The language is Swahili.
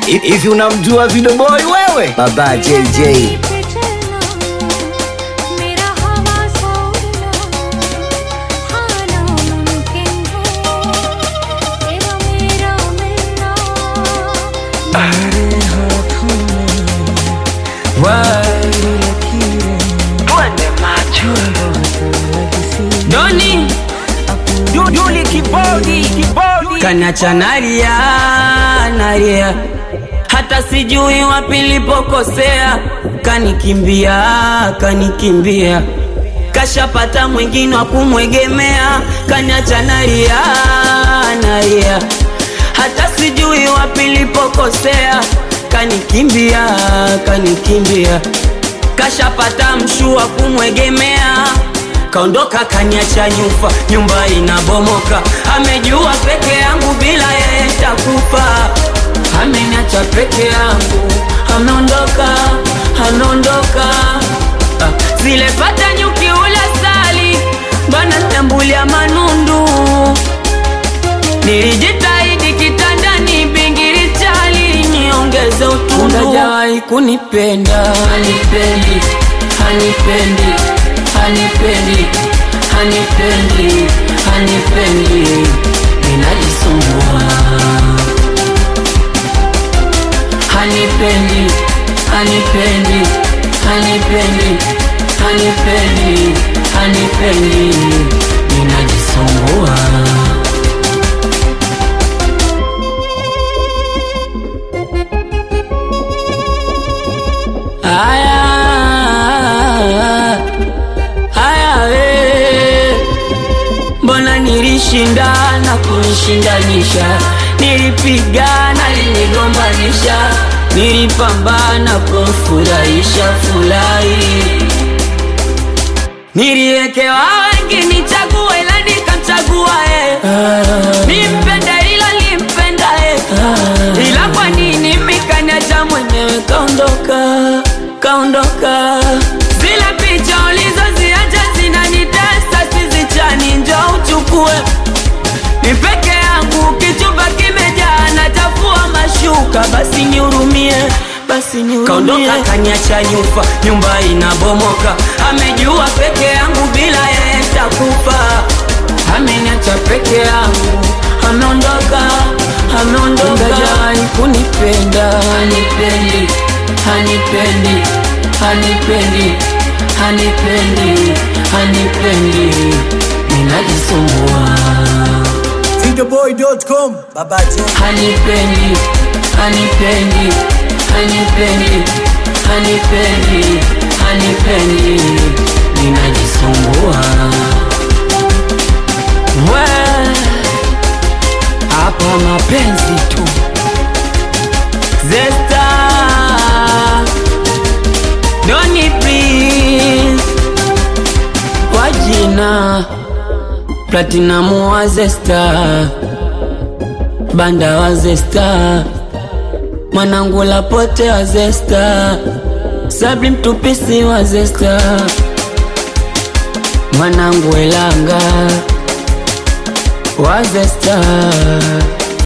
Hivi unamjua Video Boy wewe? Baba JJ. Doni Yuli kibodi kanacha nalia hata sijui wapi nilipokosea, kanikimbia kashapata mwingine wa kumwegemea, kanacha nalia hata sijui wapi nilipokosea, kanikimbia kashapata mshua kumwegemea, kaondoka kaniacha nyumba inabomoka, amejua peke yangu bila yeye takufa, ameniacha peke yangu, ameondoka zile pata nyuki ula sali bana tambulia manundu, nilijitahidi kitandani bingiri chali niongeze utundu, hajawai kunipenda, hanipendi ninajisumbua, hanipendi ninajisumbua. Mbona nilishindana kunishindanisha, nilipigana linigombanisha, nilipambana kumfurahisha furahi, niliekewa wengi nichague ila nikamchagua nimpende ila nimpenda ila kwa nini mikaniacha mwenyewe kaondoka zile picha ulizoziacha zinanitesa sizichani, njoo uchukue ni peke yangu, kichumba kimejaa nachafua mashuka, basi nihurumie. Kaondoka kaniacha nyumba inabomoka, amejua peke yangu bila yeye takufa, ameniacha peke yangu, ameondoka hajawai kunipenda, hanipendi ninajisumbua. Videoboy.com Baba JJ. Hanipendi ninajisumbua. Hapa mapenzi tu. Zesta Doni please wajina Platinum wa Zesta, Banda wa Zesta, Mwanangu Lapote wa Zesta, Sabri Mtupisi wa Zesta, Mwanangu Elanga wa Zesta.